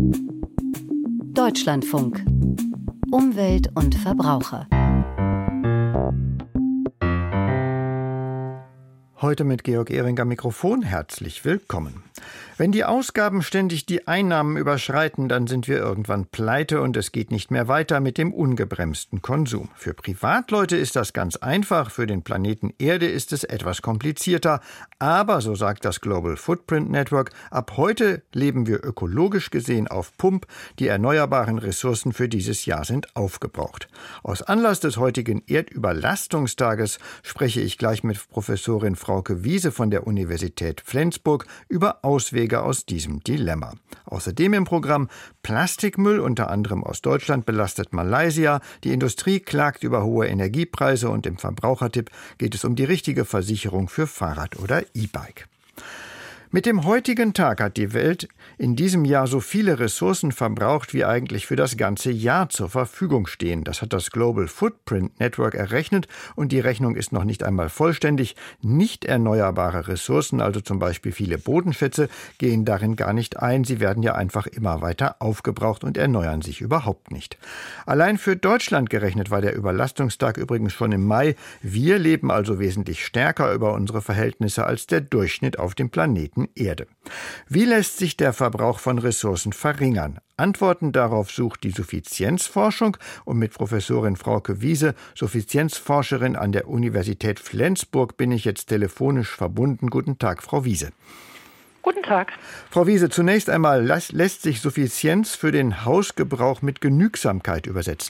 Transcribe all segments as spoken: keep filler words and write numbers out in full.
Deutschlandfunk. Umwelt und Verbraucher. Heute mit Georg Ehring am Mikrofon. Herzlich willkommen. Wenn die Ausgaben ständig die Einnahmen überschreiten, dann sind wir irgendwann pleite und es geht nicht mehr weiter mit dem ungebremsten Konsum. Für Privatleute ist das ganz einfach, für den Planeten Erde ist es etwas komplizierter. Aber, so sagt das Global Footprint Network, ab heute leben wir ökologisch gesehen auf Pump. Die erneuerbaren Ressourcen für dieses Jahr sind aufgebraucht. Aus Anlass des heutigen Erdüberlastungstages spreche ich gleich mit Professorin Frauke Wiese von der Universität Flensburg über Auswege aus diesem Dilemma. Außerdem im Programm Plastikmüll, unter anderem aus Deutschland, belastet Malaysia. Die Industrie klagt über hohe Energiepreise und im Verbrauchertipp geht es um die richtige Versicherung für Fahrrad oder E-Bike. Mit dem heutigen Tag hat die Welt in diesem Jahr so viele Ressourcen verbraucht, wie eigentlich für das ganze Jahr zur Verfügung stehen. Das hat das Global Footprint Network errechnet und die Rechnung ist noch nicht einmal vollständig. Nicht erneuerbare Ressourcen, also zum Beispiel viele Bodenschätze, gehen darin gar nicht ein. Sie werden ja einfach immer weiter aufgebraucht und erneuern sich überhaupt nicht. Allein für Deutschland gerechnet war der Überlastungstag übrigens schon im Mai. Wir leben also wesentlich stärker über unsere Verhältnisse als der Durchschnitt auf dem Planeten Erde. Wie lässt sich der Verbrauch von Ressourcen verringern? Antworten darauf sucht die Suffizienzforschung und mit Professorin Frauke Wiese, Suffizienzforscherin an der Universität Flensburg, bin ich jetzt telefonisch verbunden. Guten Tag, Frau Wiese. Guten Tag. Frau Wiese, zunächst einmal, lässt sich Suffizienz für den Hausgebrauch mit Genügsamkeit übersetzen?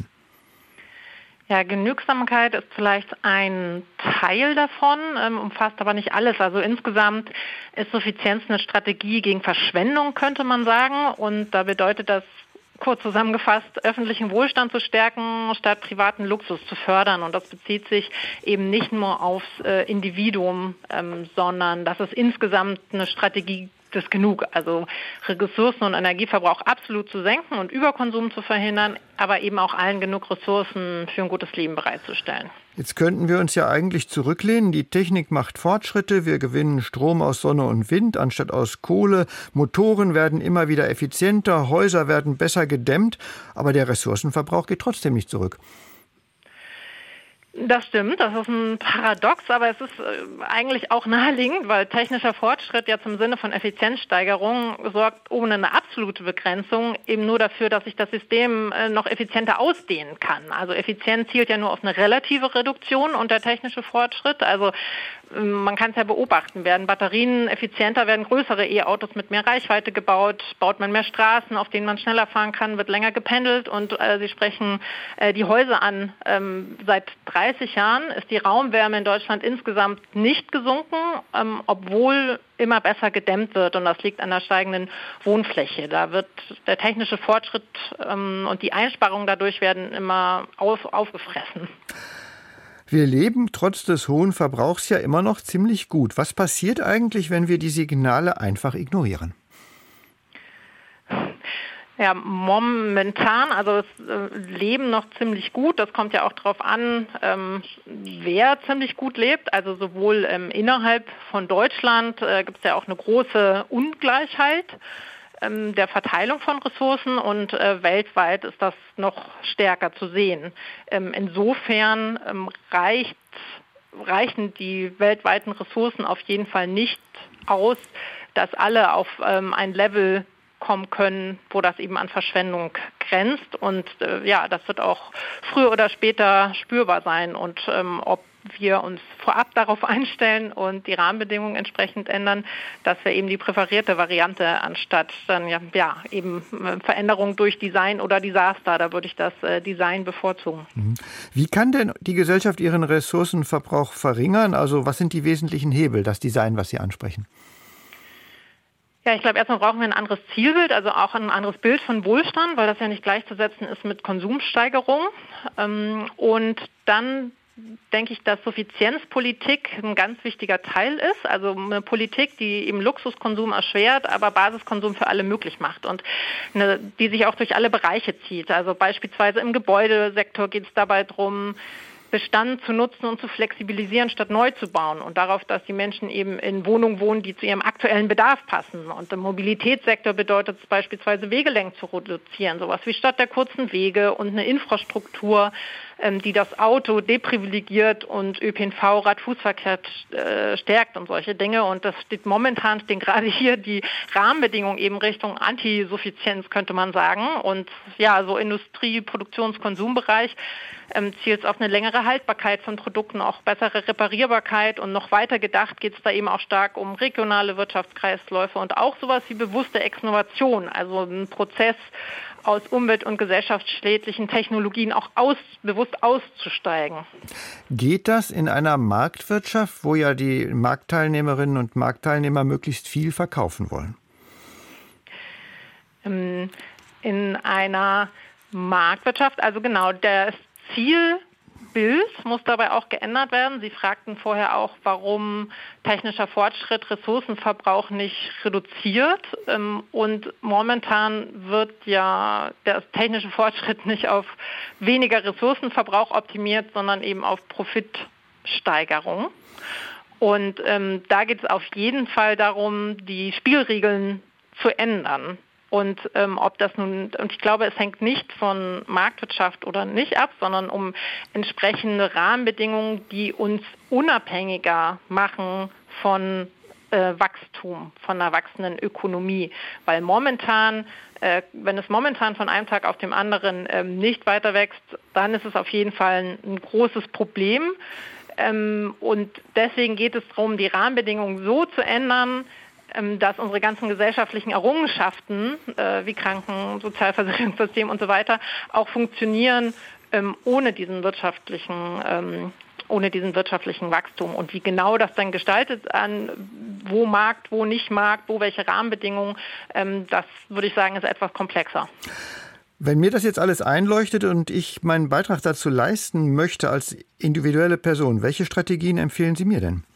Ja, Genügsamkeit ist vielleicht ein Teil davon, ähm, umfasst aber nicht alles. Also insgesamt ist Suffizienz eine Strategie gegen Verschwendung, könnte man sagen. Und da bedeutet das, kurz zusammengefasst, öffentlichen Wohlstand zu stärken, statt privaten Luxus zu fördern. Und das bezieht sich eben nicht nur aufs äh, Individuum, ähm, sondern das ist insgesamt eine Strategie des Genug, also Ressourcen- und Energieverbrauch absolut zu senken und Überkonsum zu verhindern, aber eben auch allen genug Ressourcen für ein gutes Leben bereitzustellen. Jetzt könnten wir uns ja eigentlich zurücklehnen. Die Technik macht Fortschritte. Wir gewinnen Strom aus Sonne und Wind anstatt aus Kohle. Motoren werden immer wieder effizienter. Häuser werden besser gedämmt. Aber der Ressourcenverbrauch geht trotzdem nicht zurück. Das stimmt, das ist ein Paradox, aber es ist eigentlich auch naheliegend, weil technischer Fortschritt jetzt im Sinne von Effizienzsteigerung sorgt ohne eine absolute Begrenzung eben nur dafür, dass sich das System noch effizienter ausdehnen kann. Also Effizienz zielt ja nur auf eine relative Reduktion und der technische Fortschritt. Also man kann es ja beobachten, werden Batterien effizienter, werden größere E-Autos mit mehr Reichweite gebaut, baut man mehr Straßen, auf denen man schneller fahren kann, wird länger gependelt und äh, Sie sprechen äh, die Häuser an. Ähm, seit dreißig Jahren ist die Raumwärme in Deutschland insgesamt nicht gesunken, ähm, obwohl immer besser gedämmt wird und das liegt an der steigenden Wohnfläche. Da wird der technische Fortschritt ähm, und die Einsparungen dadurch werden immer auf, aufgefressen. Wir leben trotz des hohen Verbrauchs ja immer noch ziemlich gut. Was passiert eigentlich, wenn wir die Signale einfach ignorieren? Ja, momentan, also das äh, Leben noch ziemlich gut. Das kommt ja auch darauf an, ähm, wer ziemlich gut lebt. Also sowohl ähm, innerhalb von Deutschland äh, gibt es ja auch eine große Ungleichheit ähm, der Verteilung von Ressourcen und äh, weltweit ist das noch stärker zu sehen. Ähm, insofern ähm, reicht, reichen die weltweiten Ressourcen auf jeden Fall nicht aus, dass alle auf ähm, ein Level kommen können, wo das eben an Verschwendung grenzt. Und äh, ja, das wird auch früher oder später spürbar sein. Und ähm, ob wir uns vorab darauf einstellen und die Rahmenbedingungen entsprechend ändern, dass wir eben die präferierte Variante anstatt dann ja, ja eben äh, Veränderung durch Design oder Desaster, da würde ich das äh, Design bevorzugen. Wie kann denn die Gesellschaft ihren Ressourcenverbrauch verringern? Also was sind die wesentlichen Hebel, das Design, was Sie ansprechen? Ja, ich glaube, erstmal brauchen wir ein anderes Zielbild, also auch ein anderes Bild von Wohlstand, weil das ja nicht gleichzusetzen ist mit Konsumsteigerung. Und dann denke ich, dass Suffizienzpolitik ein ganz wichtiger Teil ist. Also eine Politik, die eben Luxuskonsum erschwert, aber Basiskonsum für alle möglich macht und eine, die sich auch durch alle Bereiche zieht. Also beispielsweise im Gebäudesektor geht es dabei darum, Bestand zu nutzen und zu flexibilisieren, statt neu zu bauen und darauf, dass die Menschen eben in Wohnungen wohnen, die zu ihrem aktuellen Bedarf passen. Und im Mobilitätssektor bedeutet es beispielsweise, Wegelängen zu reduzieren, sowas wie statt der kurzen Wege und eine Infrastruktur, ähm, die das Auto deprivilegiert und Ö P N V, Rad-Fußverkehr äh, stärkt und solche Dinge. Und das steht momentan, stehen gerade hier die Rahmenbedingungen eben Richtung Antisuffizienz, könnte man sagen. Und ja, so Industrie-, Produktions-, Konsumbereich ähm, zielt es auf eine längere Haltbarkeit von Produkten, auch bessere Reparierbarkeit, und noch weiter gedacht geht es da eben auch stark um regionale Wirtschaftskreisläufe und auch sowas wie bewusste Exnovation, also ein Prozess aus umwelt- und gesellschaftsschädlichen Technologien auch aus, bewusst auszusteigen. Geht das in einer Marktwirtschaft, wo ja die Marktteilnehmerinnen und Marktteilnehmer möglichst viel verkaufen wollen? In einer Marktwirtschaft, also genau, das Zielbild muss dabei auch geändert werden. Sie fragten vorher auch, warum technischer Fortschritt Ressourcenverbrauch nicht reduziert. Und momentan wird ja der technische Fortschritt nicht auf weniger Ressourcenverbrauch optimiert, sondern eben auf Profitsteigerung. Und ähm, da geht es auf jeden Fall darum, die Spielregeln zu ändern. Und ähm, ob das nun, und ich glaube, es hängt nicht von Marktwirtschaft oder nicht ab, sondern um entsprechende Rahmenbedingungen, die uns unabhängiger machen von äh, Wachstum, von einer wachsenden Ökonomie. Weil momentan, äh, wenn es momentan von einem Tag auf den anderen ähm, nicht weiter wächst, dann ist es auf jeden Fall ein, ein großes Problem. Ähm, und deswegen geht es darum, die Rahmenbedingungen so zu ändern, dass unsere ganzen gesellschaftlichen Errungenschaften äh, wie Kranken-, Sozialversicherungssystem und so weiter auch funktionieren ähm, ohne diesen wirtschaftlichen, ähm, ohne diesen wirtschaftlichen Wachstum. Und wie genau das dann gestaltet, an wo Markt, wo nicht Markt, wo welche Rahmenbedingungen, ähm, das würde ich sagen, ist etwas komplexer. Wenn mir das jetzt alles einleuchtet und ich meinen Beitrag dazu leisten möchte als individuelle Person, welche Strategien empfehlen Sie mir denn?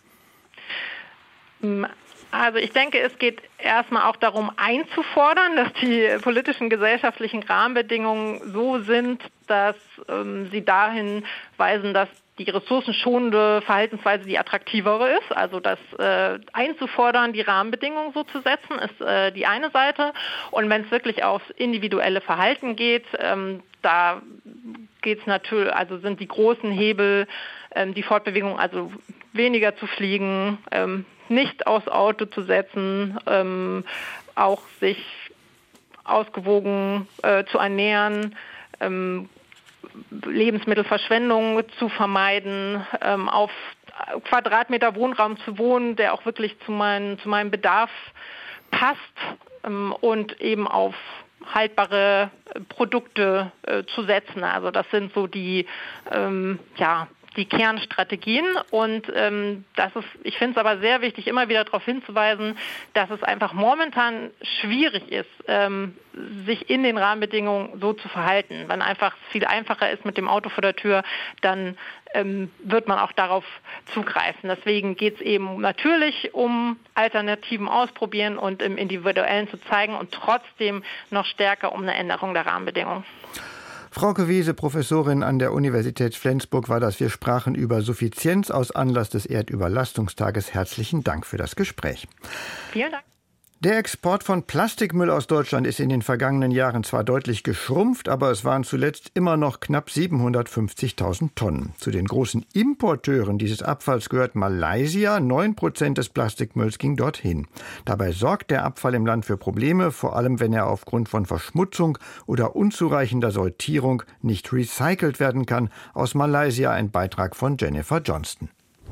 Also ich denke, es geht erstmal auch darum, einzufordern, dass die politischen, gesellschaftlichen Rahmenbedingungen so sind, dass ähm, sie dahin weisen, dass die ressourcenschonende Verhaltensweise die attraktivere ist. Also das äh, einzufordern, die Rahmenbedingungen so zu setzen, ist äh, die eine Seite. Und wenn es wirklich aufs individuelle Verhalten geht, ähm, da geht es natürlich, also sind die großen Hebel, ähm, die Fortbewegung, also weniger zu fliegen, ähm, nicht aufs Auto zu setzen, ähm, auch sich ausgewogen äh, zu ernähren, ähm, Lebensmittelverschwendung zu vermeiden, ähm, auf Quadratmeter Wohnraum zu wohnen, der auch wirklich zu, mein, zu meinem Bedarf passt, ähm, und eben auf haltbare Produkte äh, zu setzen. Also das sind so die, ähm, ja, die Kernstrategien, und ähm, das ist, ich finde es aber sehr wichtig, immer wieder darauf hinzuweisen, dass es einfach momentan schwierig ist, ähm, sich in den Rahmenbedingungen so zu verhalten. Wenn einfach viel einfacher ist mit dem Auto vor der Tür, dann ähm, wird man auch darauf zugreifen. Deswegen geht es eben natürlich um Alternativen ausprobieren und im Individuellen zu zeigen und trotzdem noch stärker um eine Änderung der Rahmenbedingungen. Frauke Wiese, Professorin an der Universität Flensburg, war das. Wir sprachen über Suffizienz aus Anlass des Erdüberlastungstages. Herzlichen Dank für das Gespräch. Vielen Dank. Der Export von Plastikmüll aus Deutschland ist in den vergangenen Jahren zwar deutlich geschrumpft, aber es waren zuletzt immer noch knapp siebenhundertfünfzigtausend Tonnen. Zu den großen Importeuren dieses Abfalls gehört Malaysia. Neun Prozent des Plastikmülls ging dorthin. Dabei sorgt der Abfall im Land für Probleme, vor allem wenn er aufgrund von Verschmutzung oder unzureichender Sortierung nicht recycelt werden kann. Aus Malaysia ein Beitrag von Jennifer Johnston.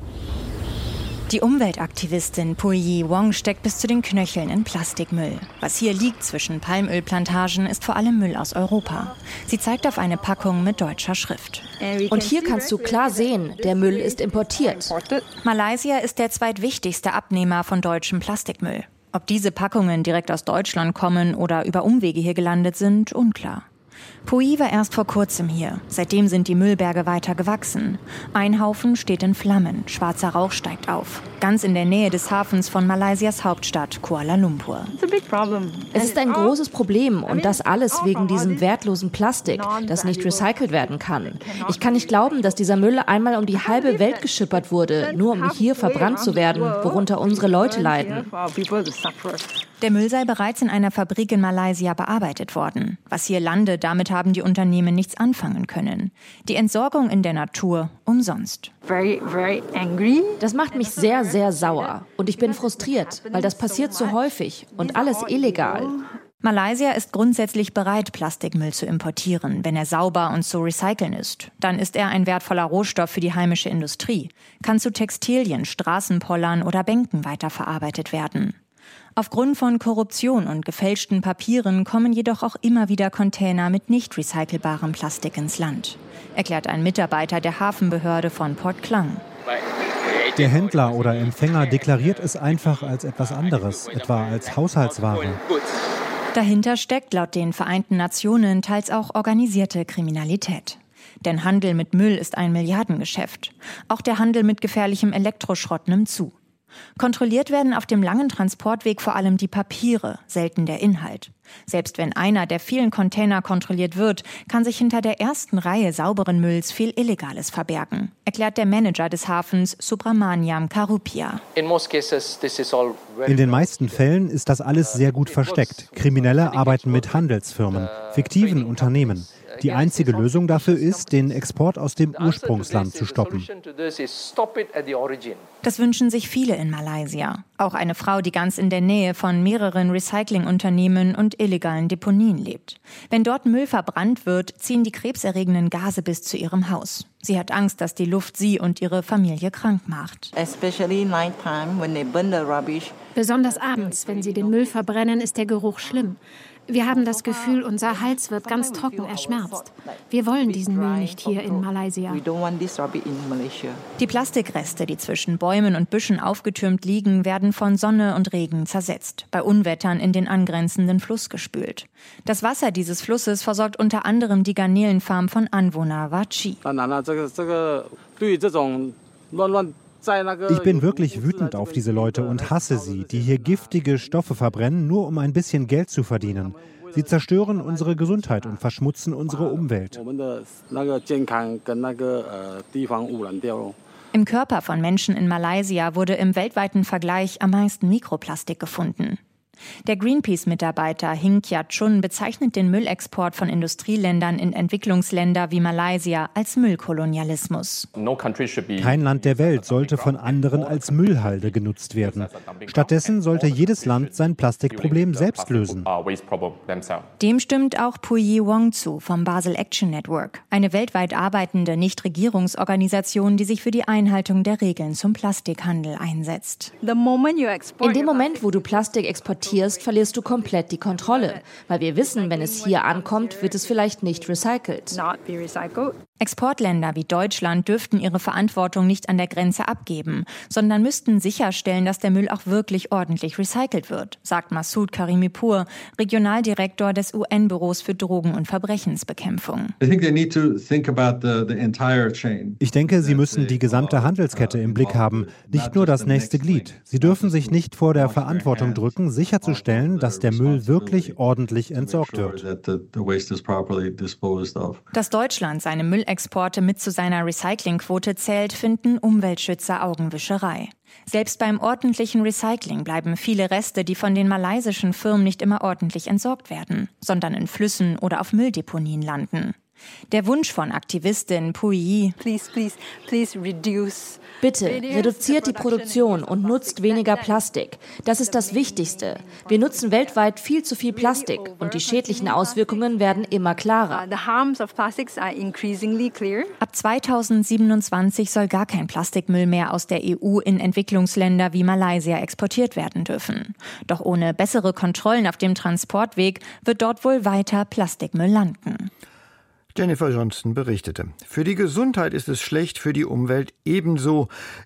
Die Umweltaktivistin Puyi Wong steckt bis zu den Knöcheln in Plastikmüll. Was hier liegt zwischen Palmölplantagen, ist vor allem Müll aus Europa. Sie zeigt auf eine Packung mit deutscher Schrift. Und hier kannst du klar sehen, der Müll ist importiert. Malaysia ist der zweitwichtigste Abnehmer von deutschem Plastikmüll. Ob diese Packungen direkt aus Deutschland kommen oder über Umwege hier gelandet sind, unklar. Pui war erst vor kurzem hier. Seitdem sind die Müllberge weiter gewachsen. Ein Haufen steht in Flammen. Schwarzer Rauch steigt auf. Ganz in der Nähe des Hafens von Malaysias Hauptstadt Kuala Lumpur. Es ist ein großes Problem und das alles wegen diesem wertlosen Plastik, das nicht recycelt werden kann. Ich kann nicht glauben, dass dieser Müll einmal um die halbe Welt geschippert wurde, nur um hier verbrannt zu werden, worunter unsere Leute leiden. Der Müll sei bereits in einer Fabrik in Malaysia bearbeitet worden. Was hier landet, damit haben die Unternehmen nichts anfangen können. Die Entsorgung in der Natur umsonst. Das macht mich sehr, sehr sauer. Und ich bin frustriert, weil das passiert so häufig und alles illegal. Malaysia ist grundsätzlich bereit, Plastikmüll zu importieren, wenn er sauber und zu recyceln ist. Dann ist er ein wertvoller Rohstoff für die heimische Industrie, kann zu Textilien, Straßenpollern oder Bänken weiterverarbeitet werden. Aufgrund von Korruption und gefälschten Papieren kommen jedoch auch immer wieder Container mit nicht recycelbarem Plastik ins Land, erklärt ein Mitarbeiter der Hafenbehörde von Port Klang. Der Händler oder Empfänger deklariert es einfach als etwas anderes, etwa als Haushaltsware. Dahinter steckt laut den Vereinten Nationen teils auch organisierte Kriminalität. Denn Handel mit Müll ist ein Milliardengeschäft. Auch der Handel mit gefährlichem Elektroschrott nimmt zu. Kontrolliert werden auf dem langen Transportweg vor allem die Papiere, selten der Inhalt. Selbst wenn einer der vielen Container kontrolliert wird, kann sich hinter der ersten Reihe sauberen Mülls viel Illegales verbergen, erklärt der Manager des Hafens Subramaniam Karupia. In den meisten Fällen ist das alles sehr gut versteckt. Kriminelle arbeiten mit Handelsfirmen, fiktiven Unternehmen. Die einzige Lösung dafür ist, den Export aus dem Ursprungsland zu stoppen. Das wünschen sich viele in Malaysia. Auch eine Frau, die ganz in der Nähe von mehreren Recyclingunternehmen und illegalen Deponien lebt. Wenn dort Müll verbrannt wird, ziehen die krebserregenden Gase bis zu ihrem Haus. Sie hat Angst, dass die Luft sie und ihre Familie krank macht. Besonders abends, wenn sie den Müll verbrennen, ist der Geruch schlimm. Wir haben das Gefühl, unser Hals wird ganz trocken, er schmerzt. Wir wollen diesen Müll nicht hier in Malaysia. Die Plastikreste, die zwischen Bäumen und Büschen aufgetürmt liegen, werden von Sonne und Regen zersetzt, bei Unwettern in den angrenzenden Fluss gespült. Das Wasser dieses Flusses versorgt unter anderem die Garnelenfarm von Anwohner Wachi. Ich bin wirklich wütend auf diese Leute und hasse sie, die hier giftige Stoffe verbrennen, nur um ein bisschen Geld zu verdienen. Sie zerstören unsere Gesundheit und verschmutzen unsere Umwelt. Im Körper von Menschen in Malaysia wurde im weltweiten Vergleich am meisten Mikroplastik gefunden. Der Greenpeace-Mitarbeiter Hing Kia-chun bezeichnet den Müllexport von Industrieländern in Entwicklungsländer wie Malaysia als Müllkolonialismus. Kein Land der Welt sollte von anderen als Müllhalde genutzt werden. Stattdessen sollte jedes Land sein Plastikproblem selbst lösen. Dem stimmt auch Pui Wong zu vom Basel Action Network, eine weltweit arbeitende Nichtregierungsorganisation, die sich für die Einhaltung der Regeln zum Plastikhandel einsetzt. In dem Moment, wo du Plastik exportierst, verlierst du komplett die Kontrolle, weil wir wissen, wenn es hier ankommt, wird es vielleicht nicht recycelt. Exportländer wie Deutschland dürften ihre Verantwortung nicht an der Grenze abgeben, sondern müssten sicherstellen, dass der Müll auch wirklich ordentlich recycelt wird, sagt Masood Karimipur, Regionaldirektor des U N-Büros für Drogen- und Verbrechensbekämpfung. Ich denke, sie müssen die gesamte Handelskette im Blick haben, nicht nur das nächste Glied. Sie dürfen sich nicht vor der Verantwortung drücken, sicherzustellen, dass der Müll wirklich ordentlich entsorgt wird. Dass Deutschland seine Müllexporte mit zu seiner Recyclingquote zählt, finden Umweltschützer Augenwischerei. Selbst beim ordentlichen Recycling bleiben viele Reste, die von den malaysischen Firmen nicht immer ordentlich entsorgt werden, sondern in Flüssen oder auf Mülldeponien landen. Der Wunsch von Aktivistin Pui, please, please, please reduce. Bitte, reduziert die Produktion und nutzt weniger Plastik. Das ist das Wichtigste. Wir nutzen weltweit viel zu viel Plastik und die schädlichen Auswirkungen werden immer klarer. Ab zweitausendsiebenundzwanzig soll gar kein Plastikmüll mehr aus der E U in Entwicklungsländer wie Malaysia exportiert werden dürfen. Doch ohne bessere Kontrollen auf dem Transportweg wird dort wohl weiter Plastikmüll landen. Jennifer Johnston berichtete. Für die Gesundheit ist es schlecht, für die Umwelt ebenso.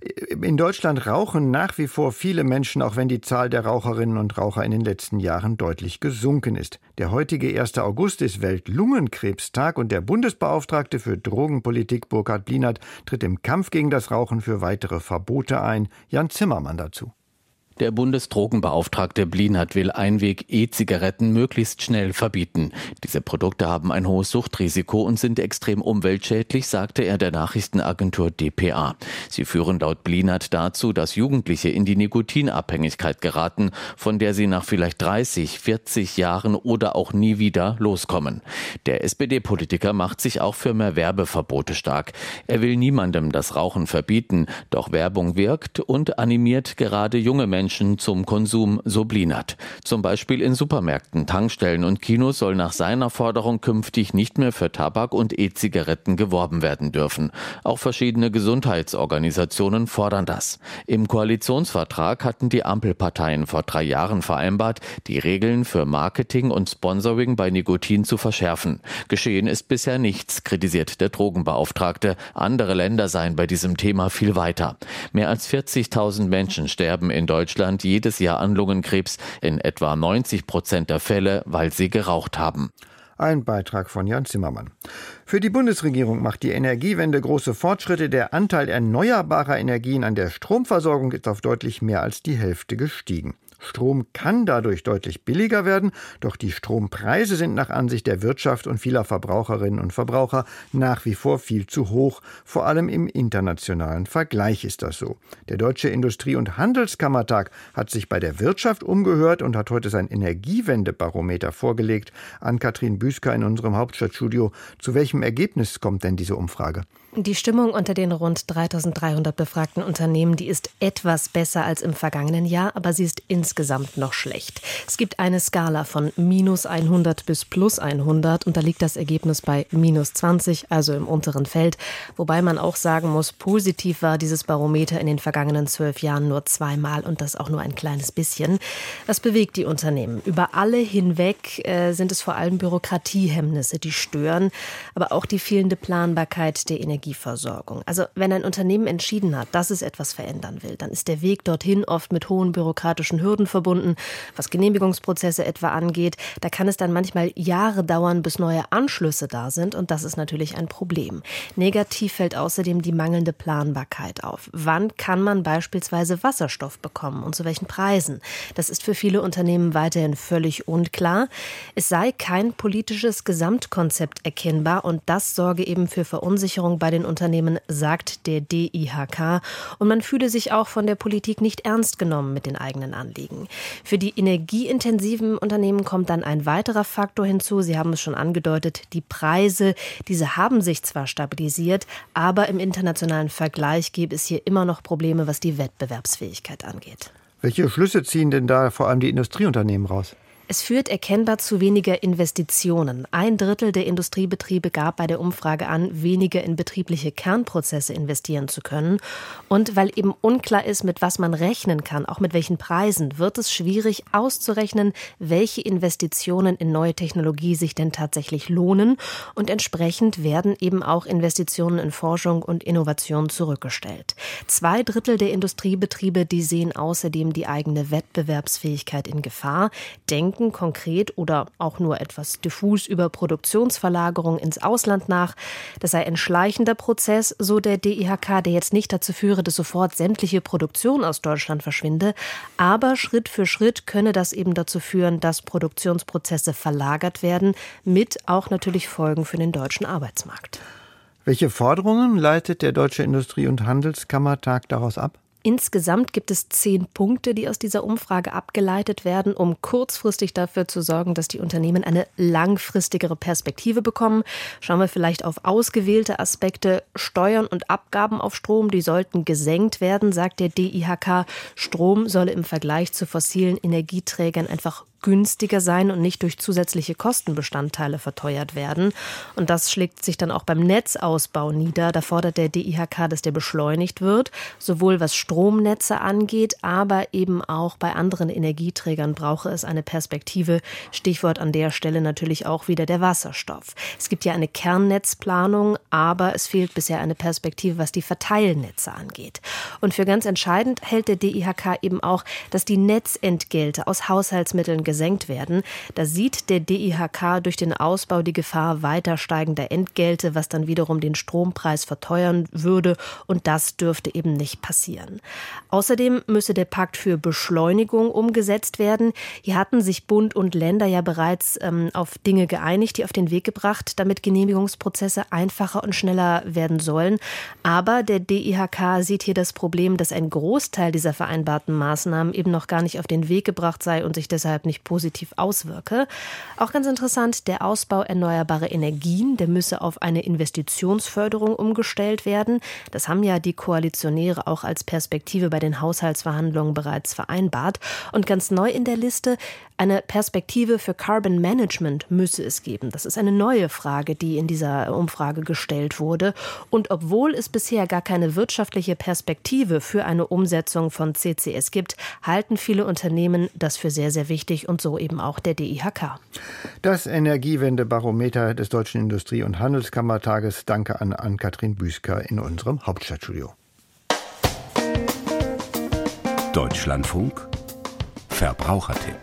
In Deutschland rauchen nach wie vor viele Menschen, auch wenn die Zahl der Raucherinnen und Raucher in den letzten Jahren deutlich gesunken ist. Der heutige erster August ist Weltlungenkrebstag und der Bundesbeauftragte für Drogenpolitik Burkhard Blinert tritt im Kampf gegen das Rauchen für weitere Verbote ein. Jan Zimmermann dazu. Der Bundesdrogenbeauftragte Blinert will Einweg-E-Zigaretten möglichst schnell verbieten. Diese Produkte haben ein hohes Suchtrisiko und sind extrem umweltschädlich, sagte er der Nachrichtenagentur D P A. Sie führen laut Blinert dazu, dass Jugendliche in die Nikotinabhängigkeit geraten, von der sie nach vielleicht dreißig, vierzig Jahren oder auch nie wieder loskommen. Der S P D-Politiker macht sich auch für mehr Werbeverbote stark. Er will niemandem das Rauchen verbieten, doch Werbung wirkt und animiert gerade junge Menschen zum Konsum, so Blinert. Zum Beispiel in Supermärkten, Tankstellen und Kinos soll nach seiner Forderung künftig nicht mehr für Tabak und E-Zigaretten geworben werden dürfen. Auch verschiedene Gesundheitsorganisationen fordern das. Im Koalitionsvertrag hatten die Ampelparteien vor drei Jahren vereinbart, die Regeln für Marketing und Sponsoring bei Nikotin zu verschärfen. Geschehen ist bisher nichts, kritisiert der Drogenbeauftragte. Andere Länder seien bei diesem Thema viel weiter. Mehr als vierzigtausend Menschen sterben in Deutschland jedes Jahr an Lungenkrebs, in etwa neunzig Prozent der Fälle, weil sie geraucht haben. Ein Beitrag von Jan Zimmermann. Für die Bundesregierung macht die Energiewende große Fortschritte. Der Anteil erneuerbarer Energien an der Stromversorgung ist auf deutlich mehr als die Hälfte gestiegen. Strom kann dadurch deutlich billiger werden, doch die Strompreise sind nach Ansicht der Wirtschaft und vieler Verbraucherinnen und Verbraucher nach wie vor viel zu hoch. Vor allem im internationalen Vergleich ist das so. Der Deutsche Industrie- und Handelskammertag hat sich bei der Wirtschaft umgehört und hat heute sein Energiewendebarometer vorgelegt. Ann-Kathrin Büsker in unserem Hauptstadtstudio. Zu welchem Ergebnis kommt denn diese Umfrage? Die Stimmung unter den rund dreitausenddreihundert befragten Unternehmen, die ist etwas besser als im vergangenen Jahr, aber sie ist insgesamt noch schlecht. Es gibt eine Skala von minus hundert bis plus hundert und da liegt das Ergebnis bei minus zwanzig, also im unteren Feld. Wobei man auch sagen muss, positiv war dieses Barometer in den vergangenen zwölf Jahren nur zweimal und das auch nur ein kleines bisschen. Was bewegt die Unternehmen? Über alle hinweg äh, sind es vor allem Bürokratiehemmnisse, die stören, aber auch die fehlende Planbarkeit der Energie. Energieversorgung. Also wenn ein Unternehmen entschieden hat, dass es etwas verändern will, dann ist der Weg dorthin oft mit hohen bürokratischen Hürden verbunden, was Genehmigungsprozesse etwa angeht. Da kann es dann manchmal Jahre dauern, bis neue Anschlüsse da sind und das ist natürlich ein Problem. Negativ fällt außerdem die mangelnde Planbarkeit auf. Wann kann man beispielsweise Wasserstoff bekommen und zu welchen Preisen? Das ist für viele Unternehmen weiterhin völlig unklar. Es sei kein politisches Gesamtkonzept erkennbar und das sorge eben für Verunsicherung bei den Unternehmen, sagt der D I H K. Und man fühle sich auch von der Politik nicht ernst genommen mit den eigenen Anliegen. Für die energieintensiven Unternehmen kommt dann ein weiterer Faktor hinzu. Sie haben es schon angedeutet, die Preise. Diese haben sich zwar stabilisiert, aber im internationalen Vergleich gäbe es hier immer noch Probleme, was die Wettbewerbsfähigkeit angeht. Welche Schlüsse ziehen denn da vor allem die Industrieunternehmen raus? Es führt erkennbar zu weniger Investitionen. Ein Drittel der Industriebetriebe gab bei der Umfrage an, weniger in betriebliche Kernprozesse investieren zu können. Und weil eben unklar ist, mit was man rechnen kann, auch mit welchen Preisen, wird es schwierig auszurechnen, welche Investitionen in neue Technologie sich denn tatsächlich lohnen. Und entsprechend werden eben auch Investitionen in Forschung und Innovation zurückgestellt. Zwei Drittel der Industriebetriebe, die sehen außerdem die eigene Wettbewerbsfähigkeit in Gefahr, denken konkret oder auch nur etwas diffus über Produktionsverlagerung ins Ausland nach. Das sei ein schleichender Prozess, so der D I H K, der jetzt nicht dazu führe, dass sofort sämtliche Produktion aus Deutschland verschwinde. Aber Schritt für Schritt könne das eben dazu führen, dass Produktionsprozesse verlagert werden, mit auch natürlich Folgen für den deutschen Arbeitsmarkt. Welche Forderungen leitet der Deutsche Industrie- und Handelskammertag daraus ab? Insgesamt gibt es zehn Punkte, die aus dieser Umfrage abgeleitet werden, um kurzfristig dafür zu sorgen, dass die Unternehmen eine langfristigere Perspektive bekommen. Schauen wir vielleicht auf ausgewählte Aspekte. Steuern und Abgaben auf Strom, die sollten gesenkt werden, sagt der D I H K. Strom solle im Vergleich zu fossilen Energieträgern einfach günstiger sein und nicht durch zusätzliche Kostenbestandteile verteuert werden. Und das schlägt sich dann auch beim Netzausbau nieder. Da fordert der D I H K, dass der beschleunigt wird, sowohl was Stromnetze angeht, aber eben auch bei anderen Energieträgern brauche es eine Perspektive. Stichwort an der Stelle natürlich auch wieder der Wasserstoff. Es gibt ja eine Kernnetzplanung, aber es fehlt bisher eine Perspektive, was die Verteilnetze angeht. Und für ganz entscheidend hält der D I H K eben auch, dass die Netzentgelte aus Haushaltsmitteln gesenkt werden. Da sieht der D I H K durch den Ausbau die Gefahr weiter steigender Entgelte, was dann wiederum den Strompreis verteuern würde. Und das dürfte eben nicht passieren. Außerdem müsse der Pakt für Beschleunigung umgesetzt werden. Hier hatten sich Bund und Länder ja bereits ähm, auf Dinge geeinigt, die auf den Weg gebracht, damit Genehmigungsprozesse einfacher und schneller werden sollen. Aber der D I H K sieht hier das Problem, dass ein Großteil dieser vereinbarten Maßnahmen eben noch gar nicht auf den Weg gebracht sei und sich deshalb nicht positiv auswirke. Auch ganz interessant, der Ausbau erneuerbarer Energien, der müsse auf eine Investitionsförderung umgestellt werden. Das haben ja die Koalitionäre auch als Perspektive bei den Haushaltsverhandlungen bereits vereinbart. Und ganz neu in der Liste, eine Perspektive für Carbon Management müsse es geben. Das ist eine neue Frage, die in dieser Umfrage gestellt wurde. Und obwohl es bisher gar keine wirtschaftliche Perspektive für eine Umsetzung von C C S gibt, halten viele Unternehmen das für sehr, sehr wichtig und so eben auch der D I H K. Das Energiewendebarometer des Deutschen Industrie- und Handelskammertages. Danke an Ann-Kathrin Büsker in unserem Hauptstadtstudio. Deutschlandfunk Verbrauchertipp.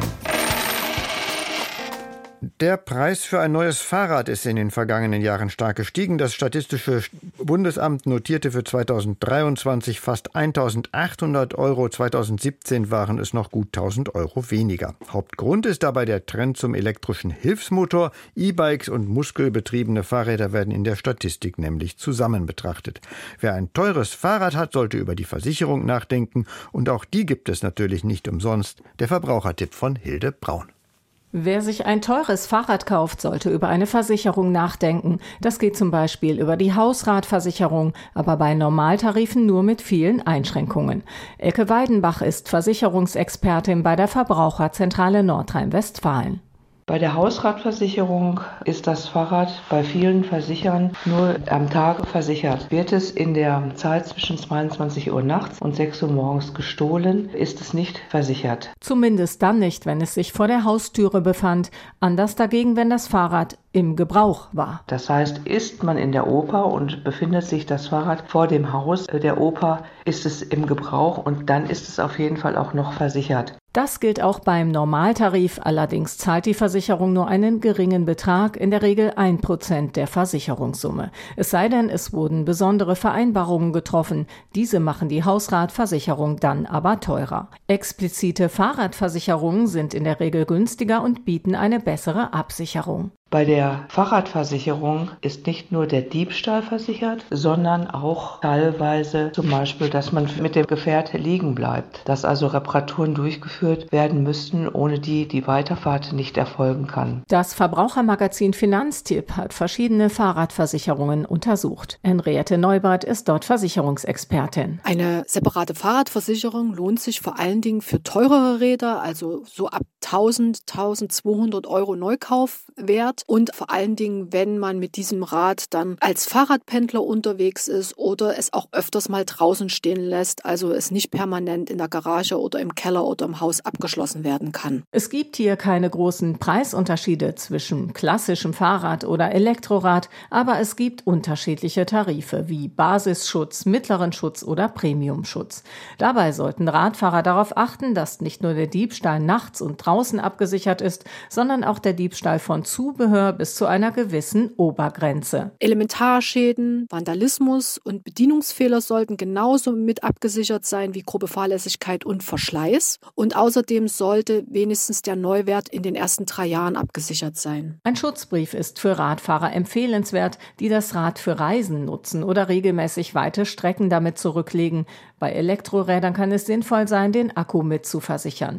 Der Preis für ein neues Fahrrad ist in den vergangenen Jahren stark gestiegen. Das Statistische Bundesamt notierte für zweitausenddreiundzwanzig fast eintausendachthundert Euro. zweitausendsiebzehn waren es noch gut tausend Euro weniger. Hauptgrund ist dabei der Trend zum elektrischen Hilfsmotor. E-Bikes und muskelbetriebene Fahrräder werden in der Statistik nämlich zusammen betrachtet. Wer ein teures Fahrrad hat, sollte über die Versicherung nachdenken. Und auch die gibt es natürlich nicht umsonst. Der Verbrauchertipp von Hilde Braun. Wer sich ein teures Fahrrad kauft, sollte über eine Versicherung nachdenken. Das geht zum Beispiel über die Hausratversicherung, aber bei Normaltarifen nur mit vielen Einschränkungen. Elke Weidenbach ist Versicherungsexpertin bei der Verbraucherzentrale Nordrhein-Westfalen. Bei der Hausratversicherung ist das Fahrrad bei vielen Versicherern nur am Tage versichert. Wird es in der Zeit zwischen zweiundzwanzig Uhr nachts und sechs Uhr morgens gestohlen, ist es nicht versichert. Zumindest dann nicht, wenn es sich vor der Haustüre befand. Anders dagegen, wenn das Fahrrad im Gebrauch war. Das heißt, ist man in der Oper und befindet sich das Fahrrad vor dem Haus der Oper, ist es im Gebrauch und dann ist es auf jeden Fall auch noch versichert. Das gilt auch beim Normaltarif, allerdings zahlt die Versicherung nur einen geringen Betrag, in der Regel ein Prozent der Versicherungssumme. Es sei denn, es wurden besondere Vereinbarungen getroffen. Diese machen die Hausratversicherung dann aber teurer. Explizite Fahrradversicherungen sind in der Regel günstiger und bieten eine bessere Absicherung. Bei der Fahrradversicherung ist nicht nur der Diebstahl versichert, sondern auch teilweise zum Beispiel, dass man mit dem Gefährt liegen bleibt, dass also Reparaturen durchgeführt werden müssten, ohne die die Weiterfahrt nicht erfolgen kann. Das Verbrauchermagazin Finanztipp hat verschiedene Fahrradversicherungen untersucht. Henriette Neubert ist dort Versicherungsexpertin. Eine separate Fahrradversicherung lohnt sich vor allen Dingen für teurere Räder, also so ab tausend, tausendzweihundert Euro Neukaufwert. Und vor allen Dingen, wenn man mit diesem Rad dann als Fahrradpendler unterwegs ist oder es auch öfters mal draußen stehen lässt, also es nicht permanent in der Garage oder im Keller oder im Haus abgeschlossen werden kann. Es gibt hier keine großen Preisunterschiede zwischen klassischem Fahrrad oder Elektrorad, aber es gibt unterschiedliche Tarife wie Basisschutz, mittleren Schutz oder Premiumschutz. Dabei sollten Radfahrer darauf achten, dass nicht nur der Diebstahl nachts und draußen abgesichert ist, sondern auch der Diebstahl von Zubehör bis zu einer gewissen Obergrenze. Elementarschäden, Vandalismus und Bedienungsfehler sollten genauso mit abgesichert sein wie grobe Fahrlässigkeit und Verschleiß. Und außerdem sollte wenigstens der Neuwert in den ersten drei Jahren abgesichert sein. Ein Schutzbrief ist für Radfahrer empfehlenswert, die das Rad für Reisen nutzen oder regelmäßig weite Strecken damit zurücklegen. Bei Elektrorädern kann es sinnvoll sein, den Akku mit zu versichern.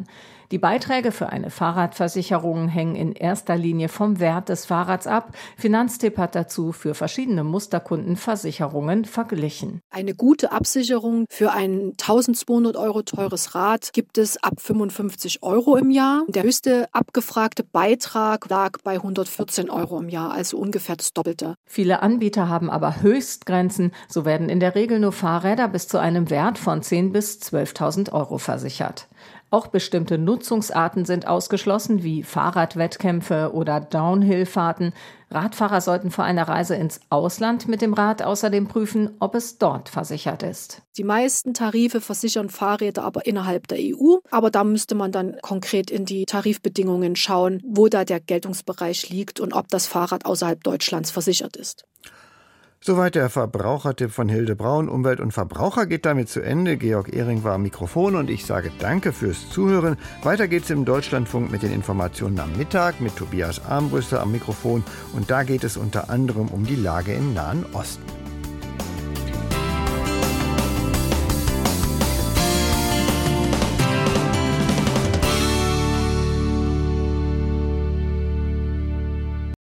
Die Beiträge für eine Fahrradversicherung hängen in erster Linie vom Wert des Fahrrads ab. Finanztipp hat dazu für verschiedene Musterkunden Versicherungen verglichen. Eine gute Absicherung für ein eintausendzweihundert Euro teures Rad gibt es ab fünfundfünfzig Euro im Jahr. Der höchste abgefragte Beitrag lag bei hundertvierzehn Euro im Jahr, also ungefähr das Doppelte. Viele Anbieter haben aber Höchstgrenzen. So werden in der Regel nur Fahrräder bis zu einem Wert von zehntausend bis zwölftausend Euro versichert. Auch bestimmte Nutzungsarten sind ausgeschlossen, wie Fahrradwettkämpfe oder Downhill-Fahrten. Radfahrer sollten vor einer Reise ins Ausland mit dem Rad außerdem prüfen, ob es dort versichert ist. Die meisten Tarife versichern Fahrräder aber innerhalb der E U. Aber da müsste man dann konkret in die Tarifbedingungen schauen, wo da der Geltungsbereich liegt und ob das Fahrrad außerhalb Deutschlands versichert ist. Soweit der Verbrauchertipp von Hilde Braun. Umwelt und Verbraucher geht damit zu Ende. Georg Ehring war am Mikrofon und ich sage danke fürs Zuhören. Weiter geht's im Deutschlandfunk mit den Informationen am Mittag mit Tobias Armbruster am Mikrofon. Und da geht es unter anderem um die Lage im Nahen Osten.